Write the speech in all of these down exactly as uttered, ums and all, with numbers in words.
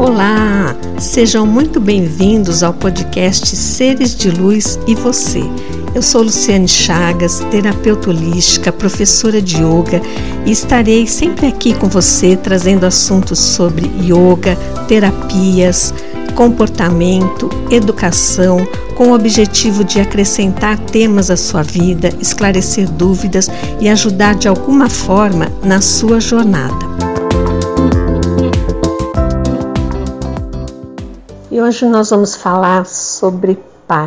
Olá! Sejam muito bem-vindos ao podcast Seres de Luz e Você. Eu sou Luciane Chagas, terapeuta holística, professora de yoga e estarei sempre aqui com você trazendo assuntos sobre yoga, terapias, comportamento, educação, com o objetivo de acrescentar temas à sua vida, esclarecer dúvidas e ajudar de alguma forma na sua jornada. E hoje nós vamos falar sobre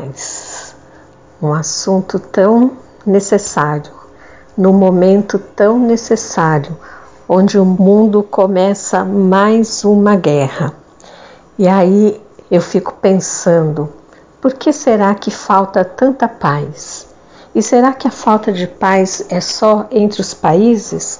paz, um assunto tão necessário, num momento tão necessário, onde o mundo começa mais uma guerra. E aí eu fico pensando, por que será que falta tanta paz? E será que a falta de paz é só entre os países?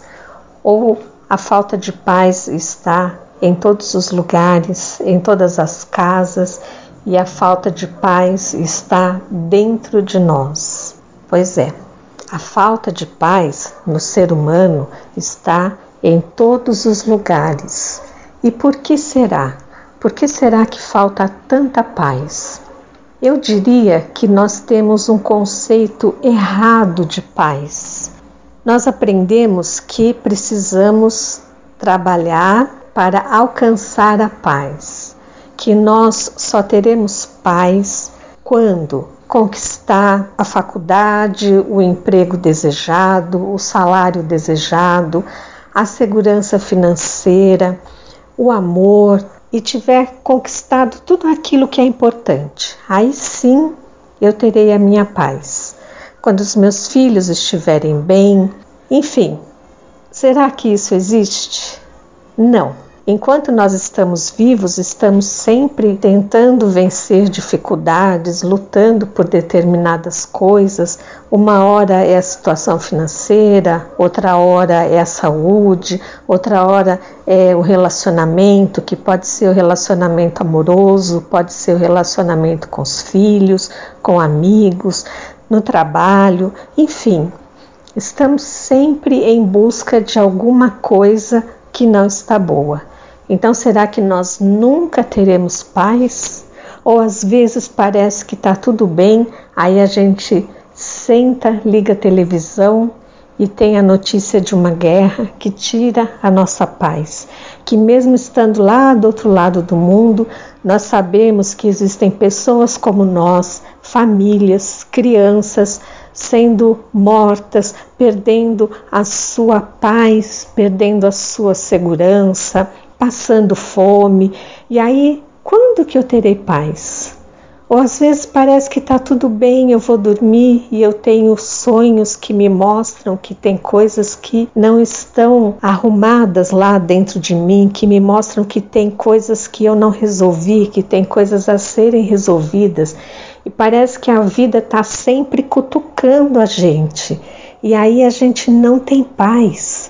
Ou a falta de paz está em todos os lugares, em todas as casas, e a falta de paz está dentro de nós? Pois é, a falta de paz no ser humano está em todos os lugares. E por que será? Por que será que falta tanta paz? Eu diria que nós temos um conceito errado de paz. Nós aprendemos que precisamos trabalhar para alcançar a paz, que nós só teremos paz quando conquistar a faculdade, o emprego desejado, o salário desejado, a segurança financeira, o amor, e tiver conquistado tudo aquilo que é importante. Aí sim eu terei a minha paz. Quando os meus filhos estiverem bem, enfim, será que isso existe? Não. Enquanto nós estamos vivos, estamos sempre tentando vencer dificuldades, lutando por determinadas coisas. Uma hora é a situação financeira, outra hora é a saúde, outra hora é o relacionamento, que pode ser o relacionamento amoroso, pode ser o relacionamento com os filhos, com amigos, no trabalho, enfim. Estamos sempre em busca de alguma coisa que não está boa. Então, será que nós nunca teremos paz? Ou às vezes parece que está tudo bem, aí a gente senta, liga a televisão e tem a notícia de uma guerra que tira a nossa paz. Que mesmo estando lá do outro lado do mundo, nós sabemos que existem pessoas como nós, famílias, crianças, sendo mortas, perdendo a sua paz, perdendo a sua segurança, passando fome. E aí, quando que eu terei paz? Ou às vezes parece que está tudo bem, eu vou dormir e eu tenho sonhos que me mostram que tem coisas que não estão arrumadas lá dentro de mim, que me mostram que tem coisas que eu não resolvi, que tem coisas a serem resolvidas. E parece que a vida está sempre cutucando a gente. E aí a gente não tem paz.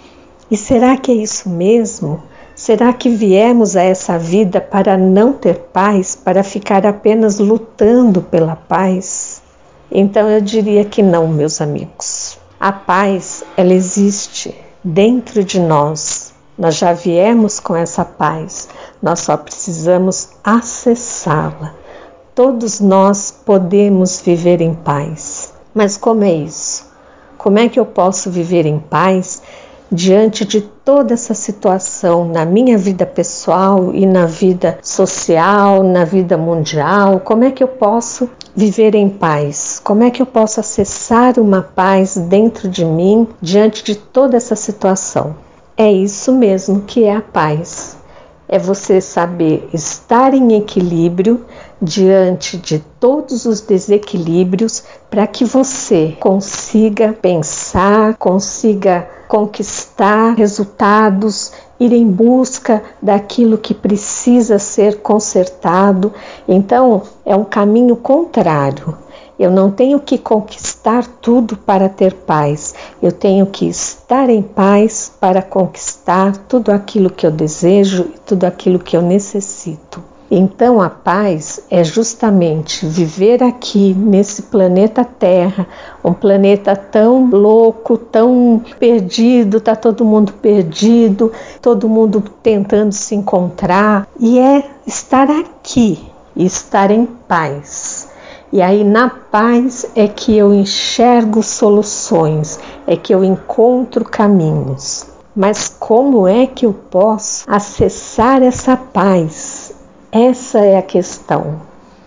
E será que é isso mesmo? Será que viemos a essa vida para não ter paz, para ficar apenas lutando pela paz? Então eu diria que não, meus amigos. A paz, ela existe dentro de nós. Nós já viemos com essa paz, nós só precisamos acessá-la. Todos nós podemos viver em paz. Mas como é isso? Como é que eu posso viver em paz diante de toda essa situação na minha vida pessoal e na vida social, na vida mundial? Como é que eu posso viver em paz? Como é que eu posso acessar uma paz dentro de mim diante de toda essa situação? É isso mesmo que é a paz. É você saber estar em equilíbrio diante de todos os desequilíbrios para que você consiga pensar, consiga conquistar resultados, ir em busca daquilo que precisa ser consertado. Então, é um caminho contrário. Eu não tenho que conquistar tudo para ter paz. Eu tenho que estar em paz para conquistar tudo aquilo que eu desejo e tudo aquilo que eu necessito. Então a paz é justamente viver aqui nesse planeta Terra, um planeta tão louco, tão perdido, tá todo mundo perdido, todo mundo tentando se encontrar, e é estar aqui, estar em paz. E aí na paz é que eu enxergo soluções, é que eu encontro caminhos. Mas como é que eu posso acessar essa paz? Essa é a questão.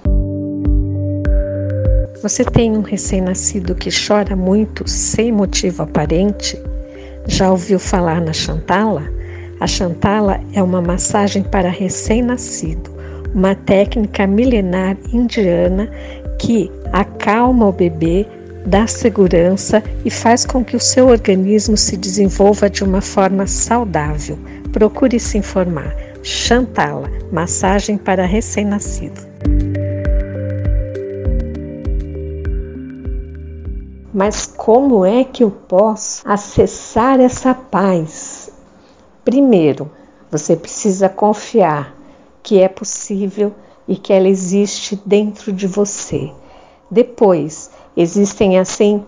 Você tem um recém-nascido que chora muito sem motivo aparente? Já ouviu falar na Shantala? A Shantala é uma massagem para recém-nascido, uma técnica milenar indiana que acalma o bebê, dá segurança e faz com que o seu organismo se desenvolva de uma forma saudável. Procure se informar. Shantala, massagem para recém-nascido. Mas como é que eu posso acessar essa paz? Primeiro, você precisa confiar que é possível e que ela existe dentro de você. Depois, existem assim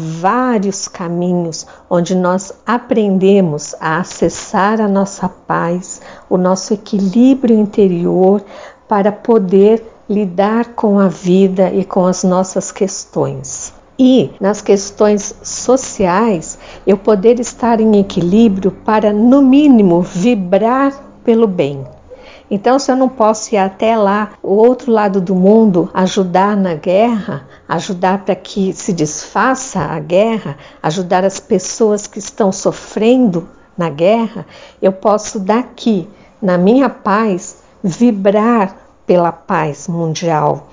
vários caminhos onde nós aprendemos a acessar a nossa paz, o nosso equilíbrio interior para poder lidar com a vida e com as nossas questões. E nas questões sociais, eu poder estar em equilíbrio para, no mínimo, vibrar pelo bem. Então, se eu não posso ir até lá, o outro lado do mundo, ajudar na guerra, ajudar para que se desfaça a guerra, ajudar as pessoas que estão sofrendo na guerra, eu posso daqui, na minha paz, vibrar pela paz mundial,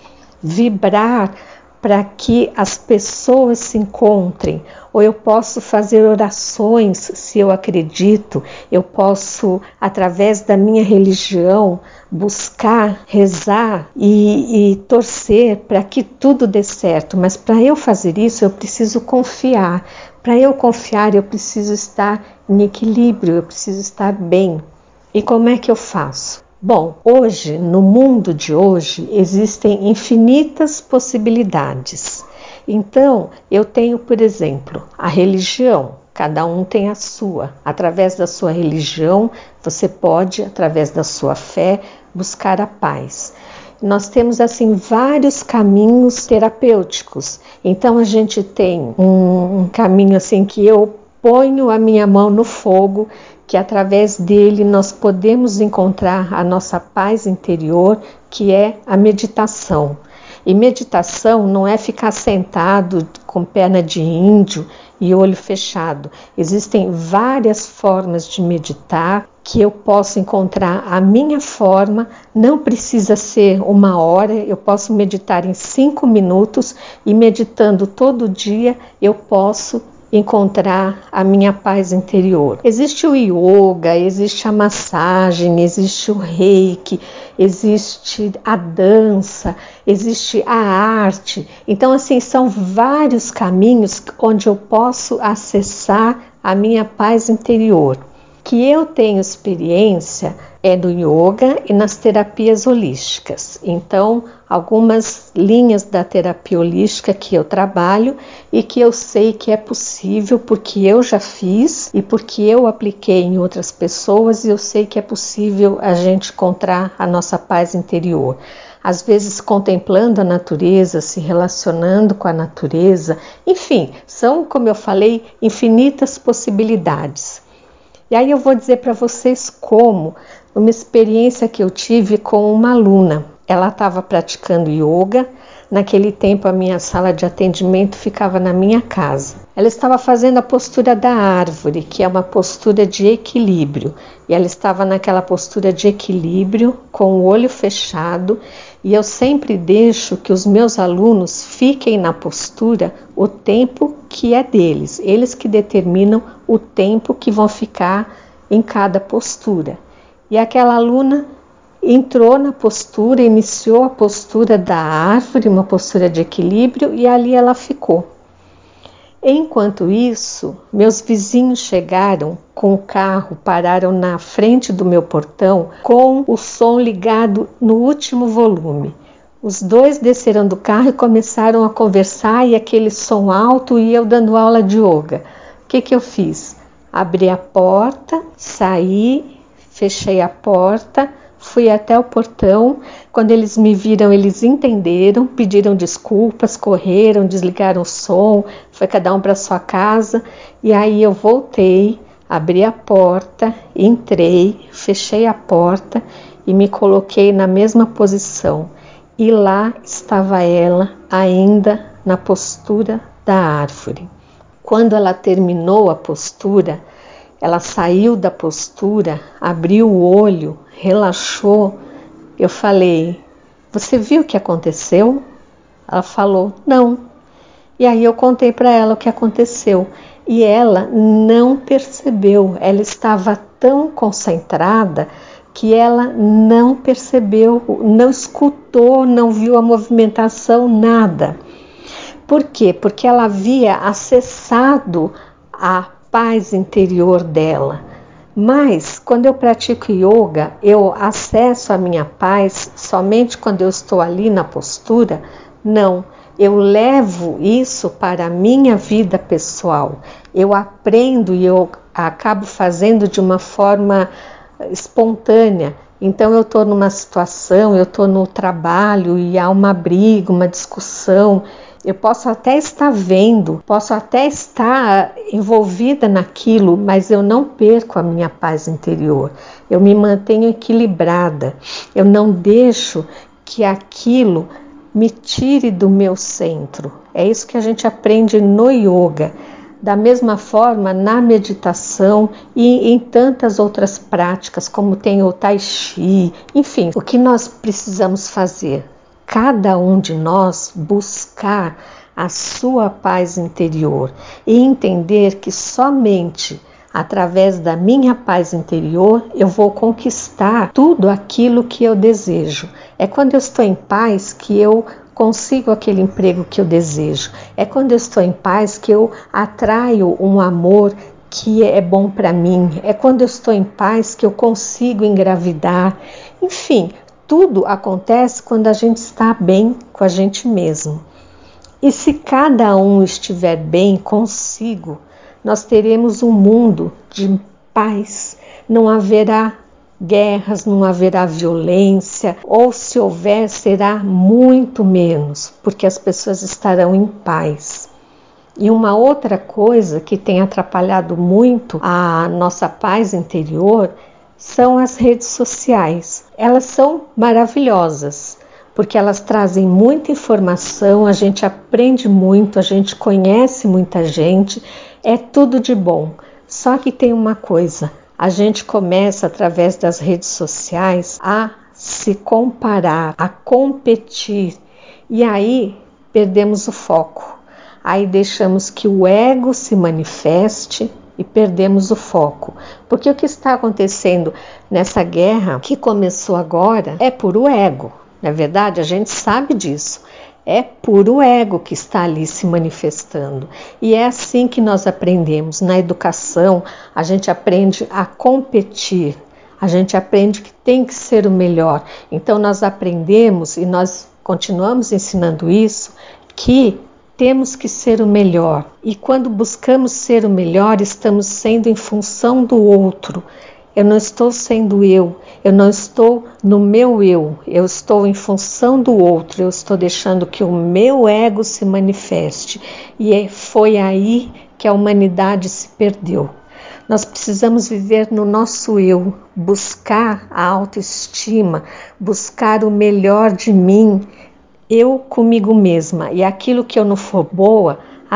vibrar para que as pessoas se encontrem, ou eu posso fazer orações, se eu acredito, eu posso, através da minha religião, buscar, rezar e, e torcer para que tudo dê certo, mas para eu fazer isso eu preciso confiar, para eu confiar eu preciso estar em equilíbrio, eu preciso estar bem. E como é que eu faço? Bom, hoje, no mundo de hoje, existem infinitas possibilidades. Então, eu tenho, por exemplo, a religião. Cada um tem a sua. Através da sua religião, você pode, através da sua fé, buscar a paz. Nós temos, assim, vários caminhos terapêuticos. Então, a gente tem um, um caminho, assim, que eu ponho a minha mão no fogo, que através dele nós podemos encontrar a nossa paz interior, que é a meditação. E meditação não é ficar sentado com perna de índio e olho fechado. Existem várias formas de meditar que eu posso encontrar a minha forma, não precisa ser uma hora, eu posso meditar em cinco minutos e meditando todo dia eu posso encontrar a minha paz interior. Existe o yoga, existe a massagem, existe o reiki, existe a dança, existe a arte. Então, assim, são vários caminhos onde eu posso acessar a minha paz interior. Que eu tenho experiência é do yoga e nas terapias holísticas. Então, algumas linhas da terapia holística que eu trabalho e que eu sei que é possível porque eu já fiz e porque eu apliquei em outras pessoas e eu sei que é possível a gente encontrar a nossa paz interior. Às vezes contemplando a natureza, se relacionando com a natureza, enfim, são, como eu falei, infinitas possibilidades. E aí eu vou dizer para vocês como, uma experiência que eu tive com uma aluna. Ela estava praticando yoga, naquele tempo a minha sala de atendimento ficava na minha casa. Ela estava fazendo a postura da árvore, que é uma postura de equilíbrio. E ela estava naquela postura de equilíbrio, com o olho fechado, e eu sempre deixo que os meus alunos fiquem na postura o tempo que é deles. Eles que determinam o tempo que vão ficar em cada postura. E aquela aluna entrou na postura, iniciou a postura da árvore, uma postura de equilíbrio, e ali ela ficou. Enquanto isso, meus vizinhos chegaram com o carro, pararam na frente do meu portão com o som ligado no último volume. Os dois desceram do carro e começaram a conversar, e aquele som alto, e eu dando aula de yoga. O que que eu fiz? Abri a porta, saí, fechei a porta, fui até o portão. Quando eles me viram, eles entenderam, pediram desculpas, correram, desligaram o som, foi cada um para sua casa. E aí eu voltei, abri a porta, entrei, fechei a porta e me coloquei na mesma posição. E lá estava ela, ainda na postura da árvore. Quando ela terminou a postura, ela saiu da postura, abriu o olho, relaxou. Eu falei: você viu o que aconteceu? Ela falou: não. E aí eu contei para ela o que aconteceu. E ela não percebeu, ela estava tão concentrada que ela não percebeu, não escutou, não viu a movimentação, nada. Por quê? Porque ela havia acessado a paz interior dela. Mas quando eu pratico yoga, eu acesso a minha paz somente quando eu estou ali na postura? Não, eu levo isso para a minha vida pessoal. Eu aprendo e eu acabo fazendo de uma forma espontânea. Então eu estou numa situação, eu estou no trabalho e há uma briga, uma discussão. Eu posso até estar vendo, posso até estar envolvida naquilo, mas eu não perco a minha paz interior. Eu me mantenho equilibrada. Eu não deixo que aquilo me tire do meu centro. É isso que a gente aprende no yoga. Da mesma forma, na meditação e em tantas outras práticas, como tem o tai chi. Enfim, o que nós precisamos fazer? Cada um de nós buscar a sua paz interior e entender que somente através da minha paz interior eu vou conquistar tudo aquilo que eu desejo. É quando eu estou em paz que eu consigo aquele emprego que eu desejo. É quando eu estou em paz que eu atraio um amor que é bom para mim. É quando eu estou em paz que eu consigo engravidar. Enfim, tudo acontece quando a gente está bem com a gente mesmo. E se cada um estiver bem consigo, nós teremos um mundo de paz. Não haverá guerras, não haverá violência, ou se houver, será muito menos, porque as pessoas estarão em paz. E uma outra coisa que tem atrapalhado muito a nossa paz interior são as redes sociais. Elas são maravilhosas, porque elas trazem muita informação, a gente aprende muito, a gente conhece muita gente, é tudo de bom. Só que tem uma coisa, a gente começa através das redes sociais a se comparar, a competir, e aí perdemos o foco. Aí deixamos que o ego se manifeste e perdemos o foco. Porque o que está acontecendo nessa guerra que começou agora é puro ego. Na verdade, a gente sabe disso. É puro ego que está ali se manifestando. E é assim que nós aprendemos. Na educação, a gente aprende a competir. A gente aprende que tem que ser o melhor. Então, nós aprendemos e nós continuamos ensinando isso, que temos que ser o melhor. E quando buscamos ser o melhor, estamos sendo em função do outro. Eu não estou sendo eu, eu não estou no meu eu, eu estou em função do outro, eu estou deixando que o meu ego se manifeste. E foi aí que a humanidade se perdeu. Nós precisamos viver no nosso eu, buscar a autoestima, buscar o melhor de mim, eu comigo mesma. E aquilo que eu não for boa,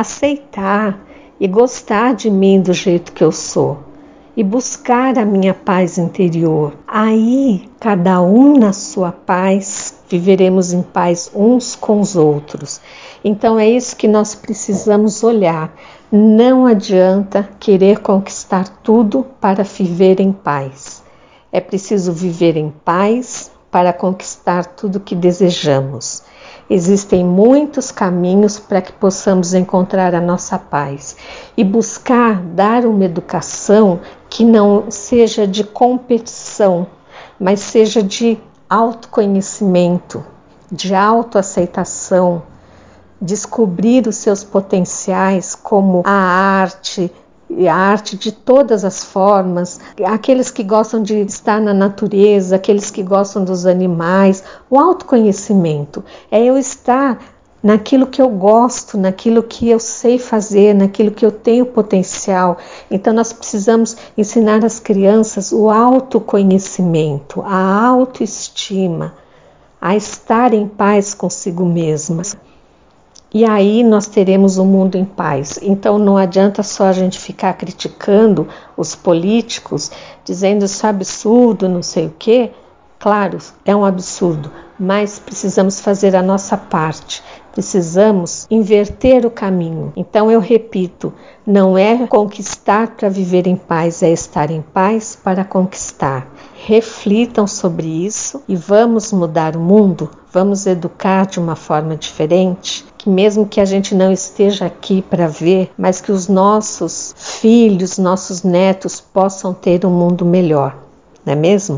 aceitar e gostar de mim do jeito que eu sou. E buscar a minha paz interior. Aí, cada um na sua paz, viveremos em paz uns com os outros. Então é isso que nós precisamos olhar. Não adianta querer conquistar tudo para viver em paz. É preciso viver em paz para conquistar tudo que desejamos. Existem muitos caminhos para que possamos encontrar a nossa paz e buscar dar uma educação que não seja de competição, mas seja de autoconhecimento, de autoaceitação, descobrir os seus potenciais, como a arte, e a arte de todas as formas, aqueles que gostam de estar na natureza, aqueles que gostam dos animais. O autoconhecimento é eu estar naquilo que eu gosto, naquilo que eu sei fazer, naquilo que eu tenho potencial. Então nós precisamos ensinar às crianças o autoconhecimento, a autoestima, a estar em paz consigo mesma. E aí nós teremos um mundo em paz. Então não adianta só a gente ficar criticando os políticos, dizendo isso é absurdo, não sei o quê. Claro, é um absurdo, mas precisamos fazer a nossa parte. Precisamos inverter o caminho. Então eu repito, não é conquistar para viver em paz, é estar em paz para conquistar. Reflitam sobre isso e vamos mudar o mundo, vamos educar de uma forma diferente, que mesmo que a gente não esteja aqui para ver, mas que os nossos filhos, nossos netos possam ter um mundo melhor, não é mesmo?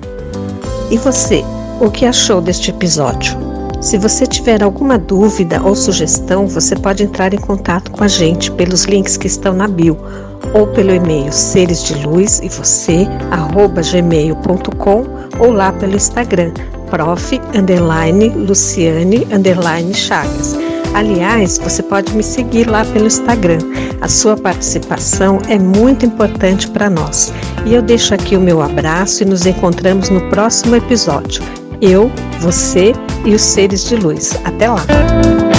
E você, o que achou deste episódio? Se você tiver alguma dúvida ou sugestão, você pode entrar em contato com a gente pelos links que estão na bio ou pelo e-mail seres de luz e você arroba gmail ponto com ou lá pelo Instagram prof underline luciane underline chagas. Aliás, você pode me seguir lá pelo Instagram. A sua participação é muito importante para nós. E eu deixo aqui o meu abraço e nos encontramos no próximo episódio. Eu, você e os seres de luz. Até lá!